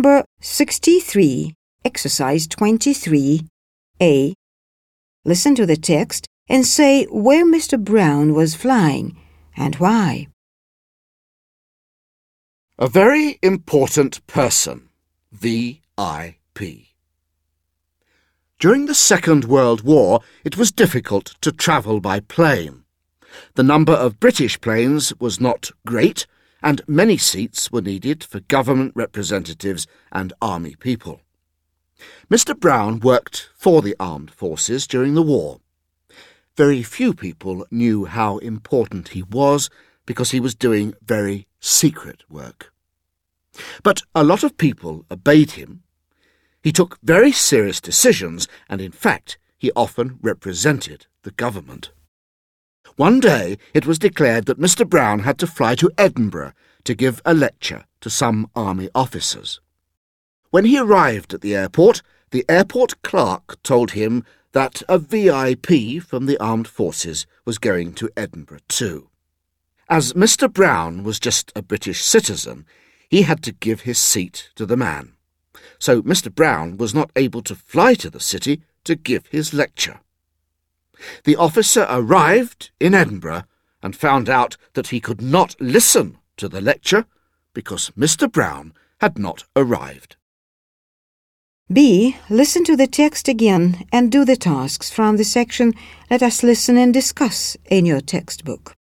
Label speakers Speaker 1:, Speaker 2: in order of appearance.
Speaker 1: Number 63, Exercise 23, A. Listen to the text and say where Mr. Brown was flying and why.
Speaker 2: A very important person, VIP. During the Second World War, it was difficult to travel by plane. The number of British planes was not great, and many seats were needed for government representatives and army people. Mr. Brown worked for the armed forces during the war. Very few people knew how important he was because he was doing very secret work. But a lot of people obeyed him. He took very serious decisions, and in fact, he often represented the government. One day it was declared that Mr. Brown had to fly to Edinburgh to give a lecture to some army officers. When he arrived at the airport clerk told him that a VIP from the armed forces was going to Edinburgh too. As Mr. Brown was just a British citizen, he had to give his seat to the man. So Mr. Brown was not able to fly to the city to give his lecture. The officer arrived in Edinburgh and found out that he could not listen to the lecture because Mr. Brown had not arrived.
Speaker 1: B. Listen to the text again and do the tasks from the section Let Us Listen and Discuss in your textbook.